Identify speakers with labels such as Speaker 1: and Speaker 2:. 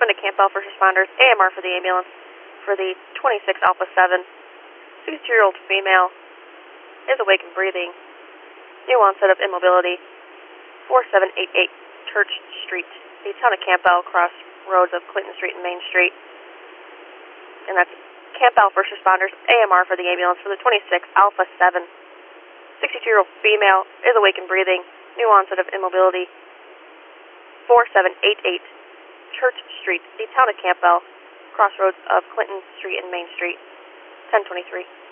Speaker 1: Richmond to Campbell First Responders, AMR for the ambulance for the 26 Alpha 7. 62-year-old female is awake and breathing. New onset of immobility. 4788 Church Street, the town of Campbell, crossroads of Clinton Street and Main Street. And that's Campbell First Responders, AMR for the ambulance for the 26 Alpha 7. 62-year-old female is awake and breathing. New onset of immobility. 4788 Church Street, the town of Campbell, crossroads of Clinton Street and Main Street. 1023.